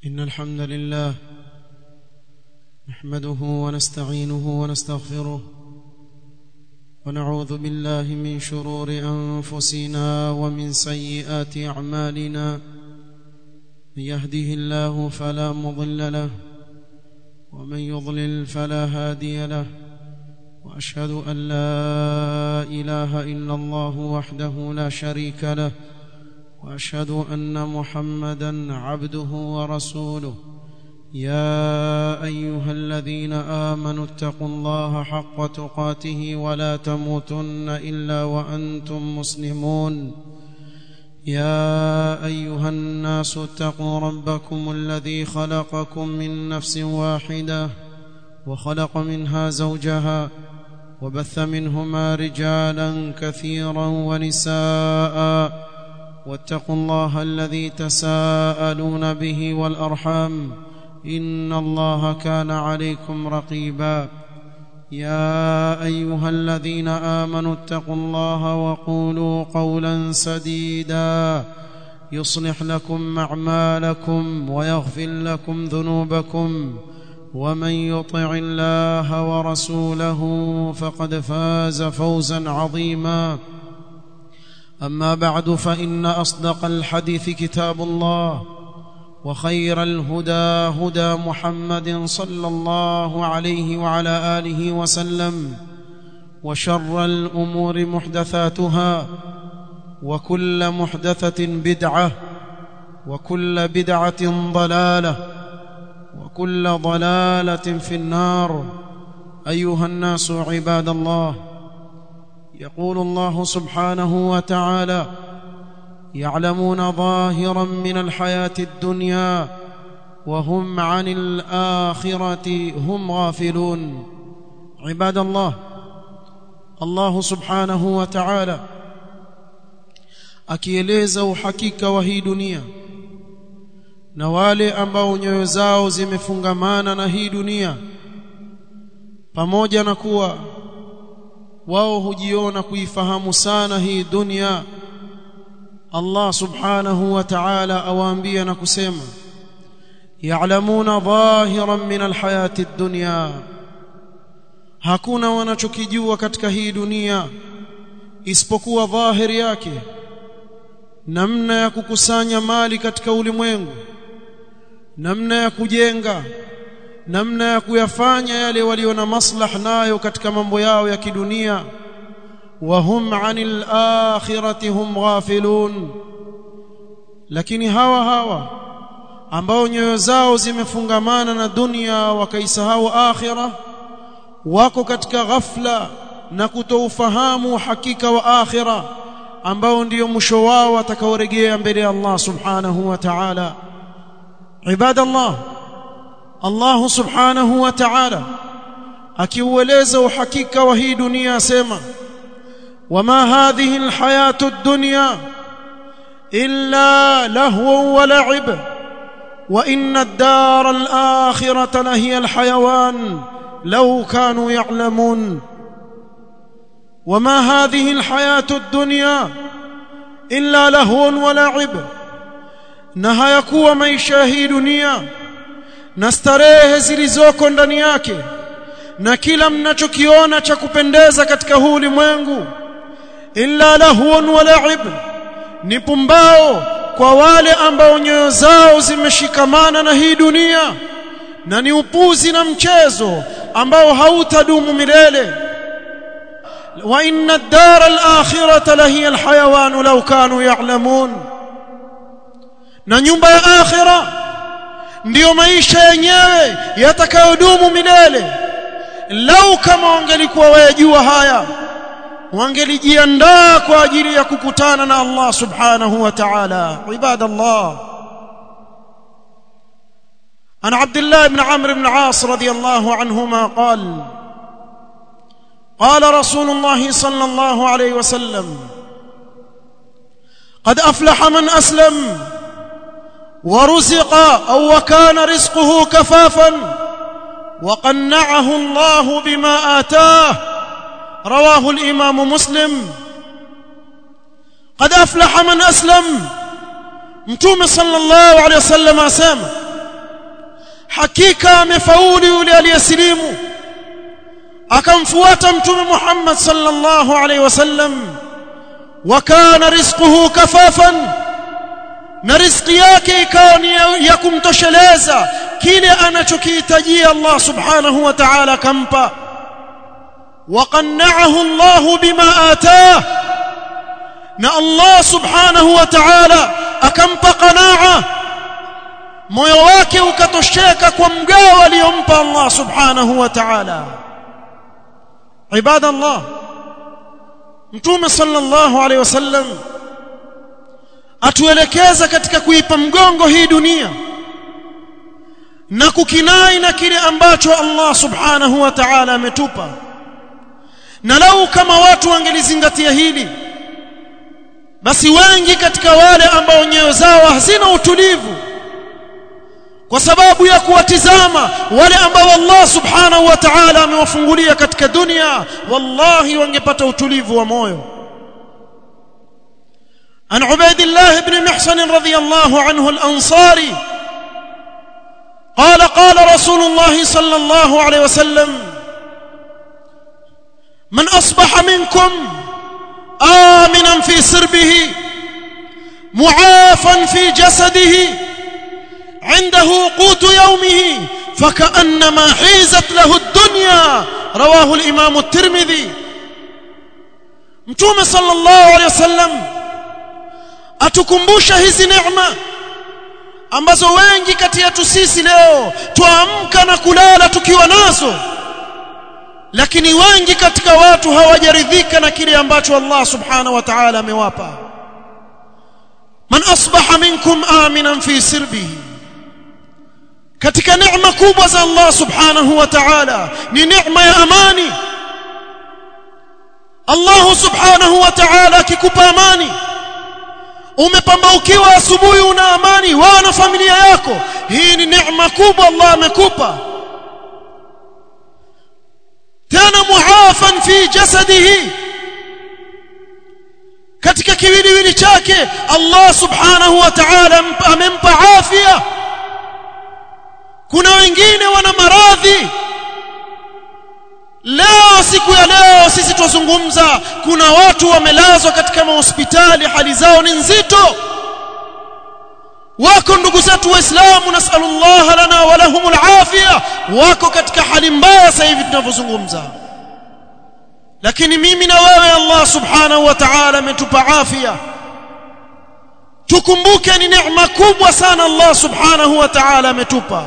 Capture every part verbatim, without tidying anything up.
إن الحمد لله نحمده ونستعينه ونستغفره ونعوذ بالله من شرور أنفسنا ومن سيئات أعمالنا. من يهده الله فلا مضل له ومن يضلل فلا هادي له، وأشهد أن لا إله إلا الله وحده لا شريك له، وأشهد أن محمدًا عبده ورسوله. يا أيها الذين آمنوا اتقوا الله حق تقاته ولا تموتن إلا وأنتم مسلمون. يا أيها الناس اتقوا ربكم الذي خلقكم من نفس واحدة وخلق منها زوجها وبث منهما رجالا كثيرا ونساء، واتقوا الله الذي تساءلون به والأرحام إن الله كان عليكم رقيبا. يا أيها الذين آمنوا اتقوا الله وقولوا قولا سديدا يصلح لكم أعمالكم ويغفر لكم ذنوبكم، ومن يطع الله ورسوله فقد فاز فوزا عظيما. أما بعد، فإن أصدق الحديث كتاب الله، وخير الهدى هدى محمد صلى الله عليه وعلى آله وسلم، وشر الأمور محدثاتها، وكل محدثة بدعة، وكل بدعة ضلالة، وكل ضلالة في النار. أيها الناس عباد الله، يقول الله سبحانه وتعالى: يعلمون ظاهرا من الحياة الدنيا وهم عن الآخرة هم غافلون. عباد الله، الله سبحانه وتعالى akieleza uhakika wa hii dunia na wale ambao nyoyo zao zimefungamana na hii dunia, pamoja na kuwa wao hujiona kuifahamu sana hii dunia, Allah subhanahu wa ta'ala awaambia na kusema: ya'lamuna dhahiran min alhayati ad-dunya, hakuna wanachokijua katika hii dunia isipokuwa dhahiri yake, namna ya kukusanya mali katika ulimwengu, namna ya kujenga, namna ya kuyafanya yale walio na maslaha nayo katika mambo yao ya kidunia. wa hum 'anil akhirati hum ghafilun, lakini hawa hawa ambao nyoyo zao zimefungamana na dunia wakaisahau akhira, wako katika ghafla na kutoufahamu hakika wa akhira, ambao ndio mwisho wao watakaorejea mbele ya Allah subhanahu wa ta'ala. Ibadallah, Allah subhanahu wa ta'ala akiueleza uhakika wa hii dunia asema: wama hadhihi alhayatu ad-dunya illa lahwun wa la'ib wa inna ad-dara al-akhirata lahiya al-hayawan law kanu ya'lamun. wama hadhihi alhayatu ad-dunya illa lahwun wa la'ib, na hayakuwa maisha hii dunia na starehe zilizoko ndani yake na kila mnachokiona cha kupendeza katika huu ulimwengu, illa lahwun wa la'ib, ni pumbao kwa wale ambao nyoyo zao zimeshikamana na hii dunia, na ni upuzi na mchezo ambao hautadumu milele. wa inna ad-dara al-akhirata lahiya al-hayawan law kanu ya'lamun, na nyumba ya akhira ndiyo maisha yenyewe yatakayodumu milele. Lau kama wangelikuwa wayajua haya, wangelijiandaa kwa ajili ya kukutana na Allah subhanahu wa ta'ala. Ibadallah, an Abdullah ibn Amr ibn al-As radiyallahu anhuma qala qala Rasulullah sallallahu alayhi wa sallam: qad aflaha man aslam ورزق أو وكان رزقه كفافا وقنعه الله بما آتاه. رواه الإمام مسلم. قد أفلح من أسلم. Mtume sallallahu alaihi wasallam asema hakika amefaulu yule aliyesilimu akamfuata mtume Muhammad sallallahu alaihi wasallam wa kana rizquhu kafafan na riziki yake ikawa ni ya kumtosheleza kile anachokihitajia Allah subhanahu wa ta'ala kampa wa qanna'ahu Allah bima atah na Allah subhanahu wa ta'ala akampa qanaa moyo wake ukatosheka kwa mgao aliyompa Allah subhanahu wa ta'ala. Ibadallah, Mtume sallallahu alaihi wasallam atuelekeza katika kuipa mgongo hii dunia na kukinai na kile ambacho Allah subhanahu wa ta'ala ametupa. Na lau kama watu wangelizingatia hili, basi wengi katika wale ambao nyoyo zao hazina utulivu kwa sababu ya kuwatizama wale ambao Allah subhanahu wa ta'ala amewafungulia katika dunia, wallahi wangepata utulivu wa moyo. عن عبيد الله بن محصن رضي الله عنه الأنصاري قال قال رسول الله صلى الله عليه وسلم من أصبح منكم آمنا في سربه معافا في جسده عنده قوت يومه فكأنما حيزت له الدنيا رواه الإمام الترمذي. متوم صلى الله عليه وسلم atukumbusha hizi neema ambazo wengi kati yetu sisi leo tuamka na kulala tukiwa nazo, lakini wengi katika watu hawajaridhika na kile ambacho Allah subhanahu wa ta'ala amewapa. Man asbaha minkum aminan fi sirbihi, katika neema kubwa za Allah subhanahu wa ta'ala ni neema ya amani. Allah subhanahu wa ta'ala akikupa amani, umepambaukiwa asubuhi una amani wewe na familia yako, hii ni neema kubwa Allah amekupa. Tena muafan fi jasadihi, katika kiwiliwili chake Allah subhanahu wa ta'ala amempa afya. Kuna wengine wana maradhi leo, siku ya leo sisi tuzungumza, kuna watu wamelazwa katika mahospitali, hali zao ni nzito. Wako ndugu zetu waislamu, nasallallahu lana wa lahumul afia, wako katika hali mbaya sasa hivi tunavyozungumza. Lakini mimi na wewe Allah subhanahu wa ta'ala ametupa afya. Tukumbuke ni neema kubwa sana Allah subhanahu wa ta'ala ametupa.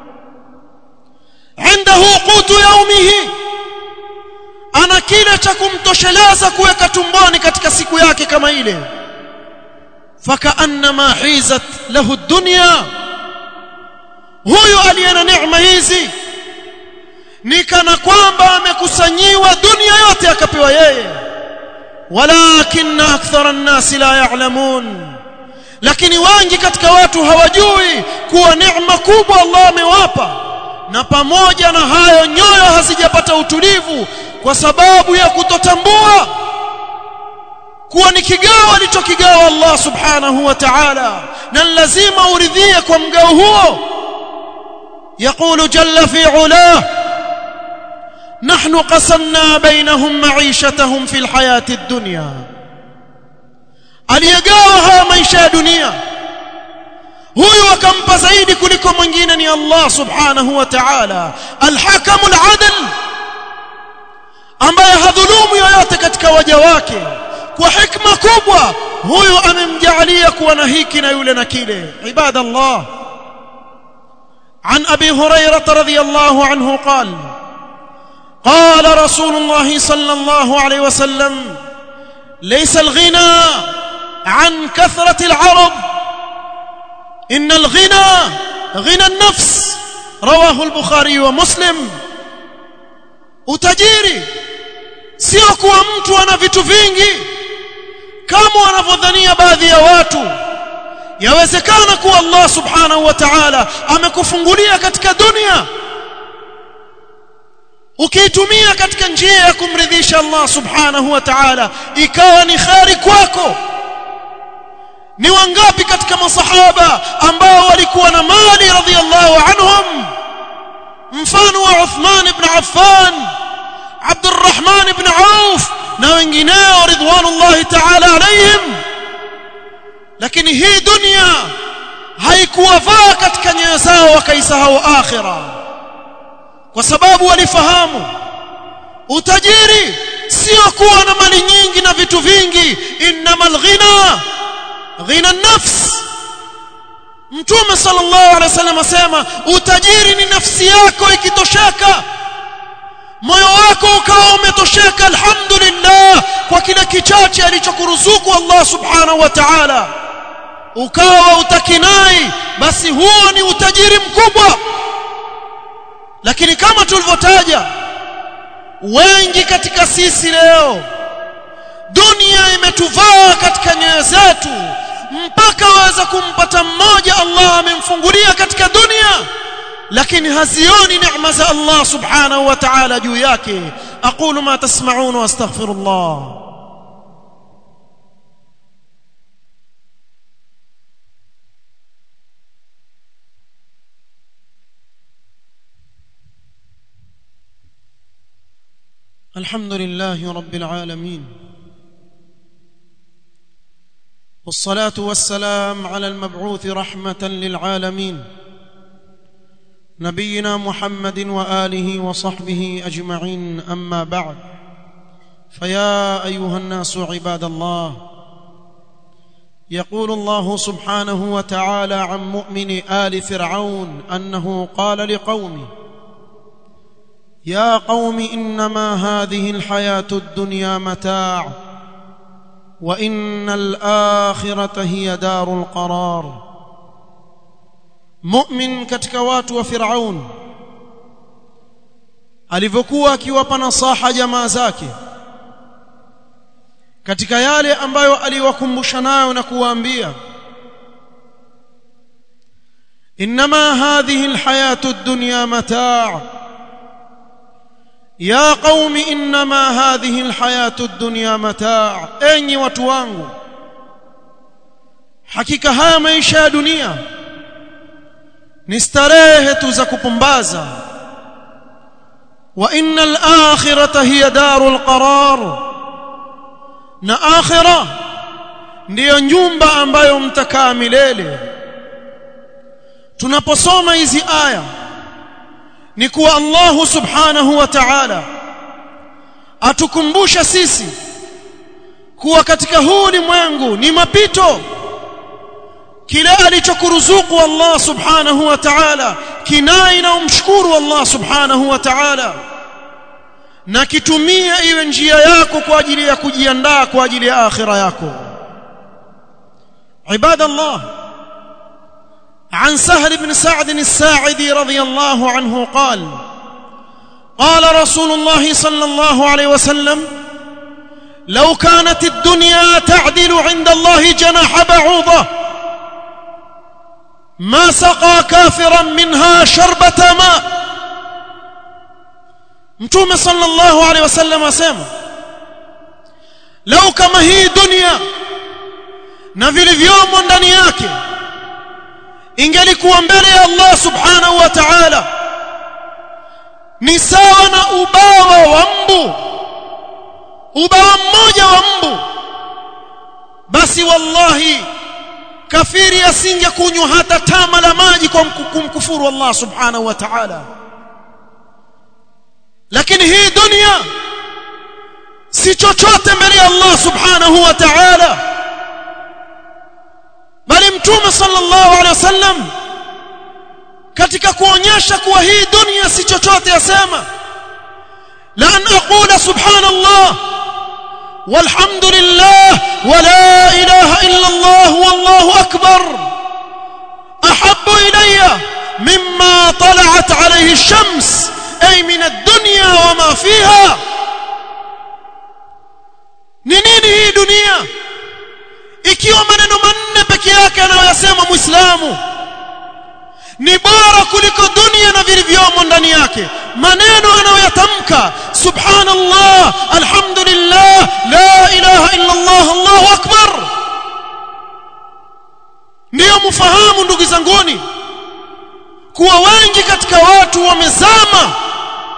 Indahu qutu yawmihi, ana kile cha kumtosheleza kuweka tumboni katika siku yake kama ile. Fakaannama hizat lahu dunya, huyo aliyena neema hizi ni kana kwamba amekusanyiwa dunia yote akapewa yeye. Walakinna akthara an-nas la ya'lamun, lakini wengi katika watu hawajui kuwa neema kubwa Allah amewapa, na pamoja na hayo nyoyo hazijapata utulivu kwa sababu ya kutotambua kuwa ni kigao alichokigawa Allah subhanahu wa ta'ala, na lazima uridhie kwa mgao huo. Yaqulu jalla fi ulah, nahnu qasamna bainahum ma'ishatahum fil hayati ad-dunya, aliyegawa haya maisha ya dunia, huyu akampa zaidi kuliko mwingine ni Allah subhanahu wa ta'ala, al-hakamul adl, ambaye hadhulumu yoyote katika waja wake. Kwa hikma kubwa huyu amemjalia kuwa na hiki na yule na kile. Ibadallah, عن أبي هريرة رضي الله عنه قال قال رسول الله صلى الله عليه وسلم ليس الغنى عن كثرة العرض إن الغنى غنى النفس رواه البخاري ومسلم. utajiri sio kuwa mtu ana vitu vingi kama wanavyodhania baadhi ya watu. Yawezekana kuwa Allah subhanahu wa ta'ala amekufungulia katika dunia, ukiitumia katika njia ya kumridhisha Allah subhanahu wa ta'ala ikawa ni khari kwako. Ni wangapi katika masahaba ambao walikuwa na mali radhiyallahu anhum Uthman ibn Affan, Abdurrahman ibn Auf na wengineo ridwanullahi ta'ala alayhim. Lakini hii dunia haikuwavaa katika nyoyo zao wakaisahau akhira, kwa sababu walifahamu utajiri sio kuwa na mali nyingi na vitu vingi. Innamal ghina ghina an-nafs. Mtume sallallahu alaihi wasallam asema utajiri ni nafsi yako ikitosheka, moyo wako ukawa umetosheka alhamdulillah kwa kile kichache alichokuruzuku Allah subhanahu wa ta'ala, ukawa utakinai, basi huo ni utajiri mkubwa. Lakini kama tulivyotaja, wengi katika sisi leo dunia imetuvaa katika nyoyo zetu mpaka waweza kumpata mmoja Allah amemfungulia katika dunia, lakini hazioni neema za Allah subhanahu wa ta'ala juu yake. aqulu ma tasma'un wa astaghfirullah. alhamdulillahi rabbil alamin, والصلاة والسلام على المبعوث رحمة للعالمين نبينا محمد وآله وصحبه أجمعين. أما بعد، فيا أيها الناس عباد الله، يقول الله سبحانه وتعالى عن مؤمن آل فرعون أنه قال لقومه: يا قوم إنما هذه الحياة الدنيا متاع وإن الآخرة هي دار القرار. mu'min katika watu wa Firaun alivyokuwa akiwapa nasaha jamaa zake katika yale ambayo aliwakumbusha nayo na kuwaambia: inma hadhihi alhayatu ad-dunya mataa' ya qaumi inma hadhihi alhayatu ad-dunya mataa', enyi watu wangu, hakika haya maisha ya dunia ni starehe tu za kupumbaza. wa innal akhirata hiya darul qarar, na akhira ndiyo nyumba ambayo mtakaa milele. Tunaposoma hizi aya ni kuwa Allah subhanahu wa ta'ala atukumbusha sisi kuwa katika huu ulimwengu ni mapito. Kile alichokuruzuku Allah subhanahu wa ta'ala kinai na umshukuru Allah subhanahu wa ta'ala, na kitumia iwe njia yako kwa ajili ya kujiandaa kwa ajili ya akhira yako. ibadallah, عن سهل بن سعد الساعدي رضي الله عنه قال: قال رسول الله صلى الله عليه وسلم: لو كانت الدنيا تعدل عند الله جناح بعوضة ما سقى كافرا منها شربة ماء. Mtume sallallahu alaihi wasallam asema, lau kama hii dunia na vilivyomo ndani yake ingelikuwa mbele ya Allah subhanahu wa ta'ala ni sawa na ubawa wa mbu, ubawa mmoja wa mbu, basi wallahi kafiri asingekunywa hata tama la maji kwa kumkufuru Allah subhanahu wa ta'ala. Lakini hii dunia si chochote mbele ya Allah subhanahu wa ta'ala, bali Mtume sallallahu alaihi wasallam katika kuonyesha kuwa hii dunia si chochote asema: la an aqula subhanallah walhamdulillah wa la ilaha illa Allah wallahu akbar ahabbu ilayya mimma tala'at alayhi ash-shams, ay min ad-dunya wa ma fiha. Ni nini hii dunia ikiwa maneno manne peke yake anayosema Muislamu ni bora kuliko dunia na vilivyomo ndani yake? Maneno anayoyatamka: subhanallah, alhamdulillah, la ilaha illa Allah, Allahu akbar. Ndiyo mfahamu ndugu zanguni kuwa wengi katika watu wamezama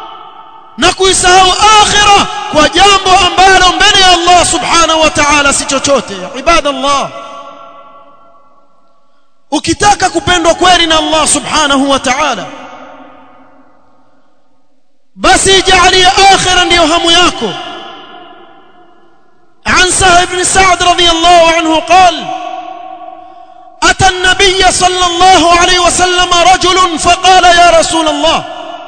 na kuisahau akhira kwa jambo ambalo mbele ya Allah subhanahu wa ta'ala si chochote. Ibadallah, ukitaka kupendwa kweli na Allah subhanahu wa ta'ala, basi jaalia akhira ndio hamu yako. عن سهل بن سعد رضي الله عنه قال: أتى النبي صلى الله عليه وسلم رجل فقال: يا رسول الله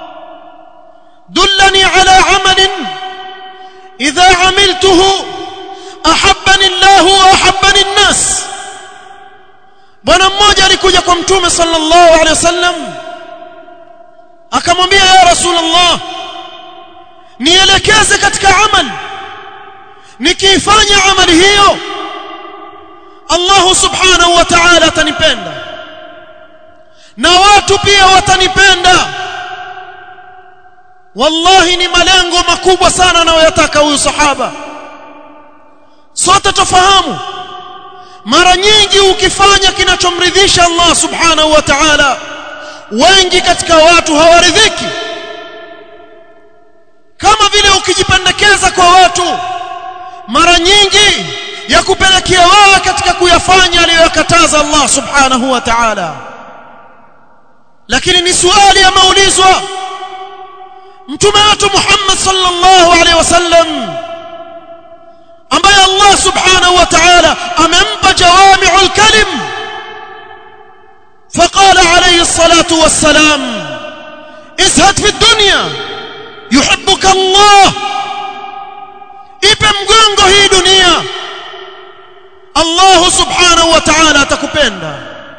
دلني على عمل إذا عملته أحبني الله وأحبني الناس. bwana mmoja alikuja kwa mtume sallallahu alaihi wasallam akamwambia: ya Rasulullah, nielekeze katika amali, nikifanya amali hiyo Allah subhanahu wa ta'ala atanipenda na watu pia watanipenda. Wallahi ni malengo makubwa sana anayoyataka huyu sahaba. Sote tufahamu, mara nyingi ukifanya kinachomridhisha Allah subhanahu wa ta'ala, wengi katika watu hawaridhiki. Kama vile ukijipendekeza kwa watu, mara nyingi ya kupelekea wao katika kuyafanya aliyokataza Allah subhanahu wa ta'ala. Lakini ni swali yameulizwa mtume wetu Muhammad sallallahu alaihi wasallam, ambaye Allah subhanahu wa ta'ala amempa jawami'ul kalim, faqala alayhi salatu wassalam: izhad fi dunya yuhibbuka Allah. Ipe mgongo hii dunia, Allah subhanahu wa ta'ala atakupenda.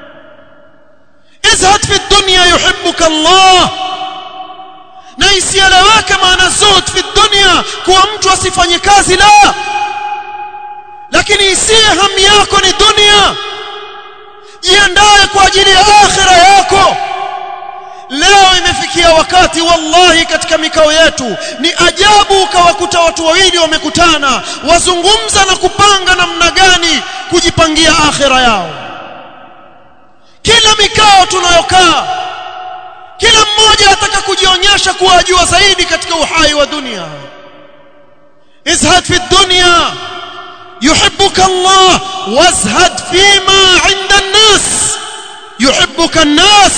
izhad fi dunya yuhibbuka Allah. Na isieleweke maana zote fi dunya kuwa mtu asifanye kazi, la, lakini isiye hamu yako ni dunia. Jiandae kwa ajili ya akhira yako. Leo imefikia wakati wallahi katika mikao yetu ni ajabu ukawakuta watu wawili wamekutana wazungumza na kupanga namna gani kujipangia akhira yao. Kila mikao tunayokaa, kila mmoja ataka kujionyesha kuwa ajua zaidi katika uhai wa dunia. izhad fi dunya yuhibbuka Allah wazhad fima 'inda an-nas yuhibbuka an-nas.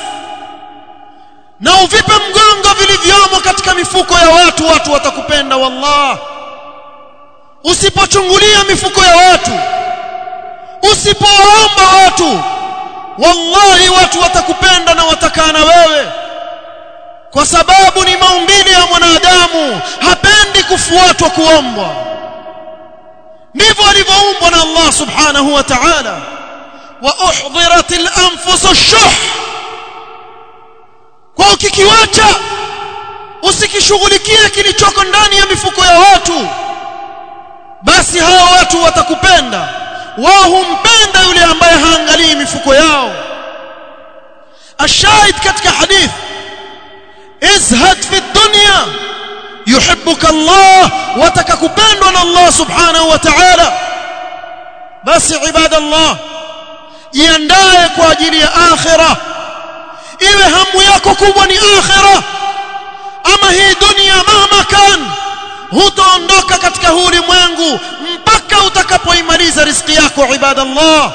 Na uvipe mgongo vilivyomo katika mifuko ya watu, watu watakupenda. Wallah, usipochungulia mifuko ya watu, usipoomba watu, wallahi watu watakupenda na watakaa na wewe, kwa sababu ni maumbile ya mwanadamu, hapendi kufuatwa, kuombwa. ndivyo alivyoumbwa na Allah subhanahu wa ta'ala. wa uhdiratil anfusu shuh. Kwa ukikiwacha usikishughulikie kilichoko ndani ya mifuko ya watu, basi hao watu watakupenda. Wao humpenda yule ambaye haangalii mifuko yao. Ashahid katika hadith: izhad fi dunya yuhibbuka Allah, watakakupendwa na Allah subhanahu wa ta'ala. Basi ibadallah, jiandae kwa ajili ya akhirah. Iwe hamu yako kubwa ni akhirah. Ama hii dunia mahama kan, hutaondoka katika huu ulimwengu mpaka utakapoimaliza riziki yako. Ibadallah,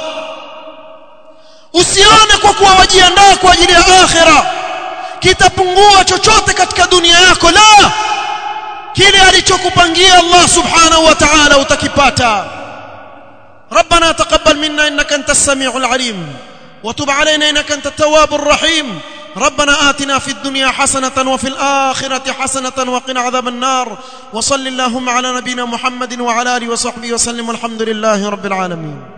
usione kwa kuwa wajiandaa kwa ajili ya akhirah kitapungua chochote katika dunia yako. La, kile alichokupangia Allah subhanahu wa ta'ala utakipata. ربنا تقبل منا إنك أنت السميع العليم وتب علينا إنك أنت التواب الرحيم. ربنا آتنا في الدنيا حسنة وفي الآخرة حسنة وقنا عذاب النار. وصل اللهم على نبينا محمد وعلى آله وصحبه وسلم. والحمد لله رب العالمين.